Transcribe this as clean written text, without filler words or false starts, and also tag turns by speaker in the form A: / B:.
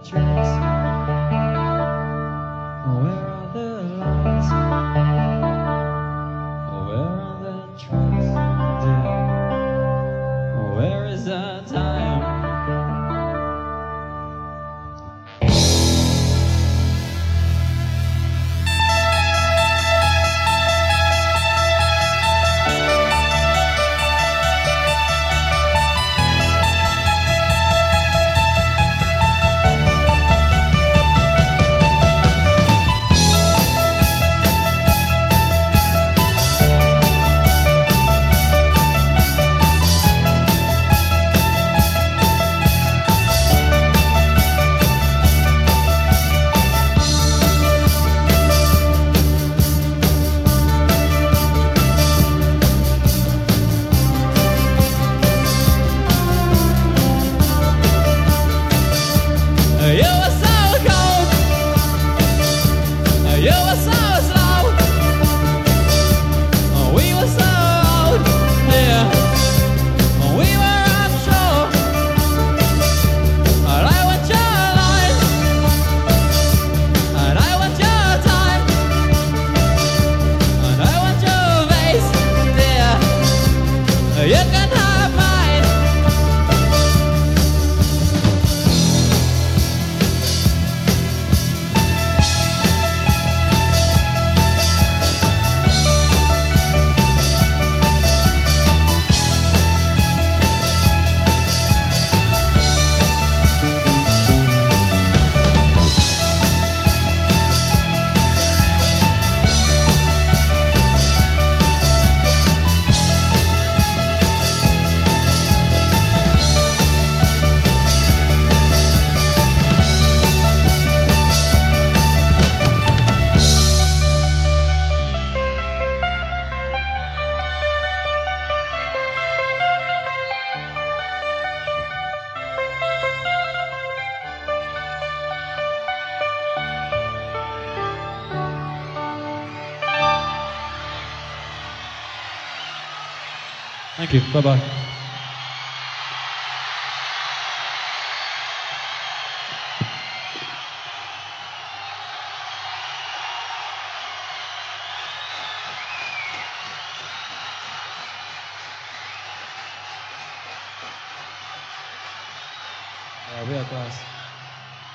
A: tracks? Where are the lines? Where are the tracks, dear? Where is the time? You were so cold, you were so slow, we were so old, yeah, we were unsure. And I want your life, and I want your time, and I want your face, dear. You can have mine. Thank you. Bye-bye. We are class.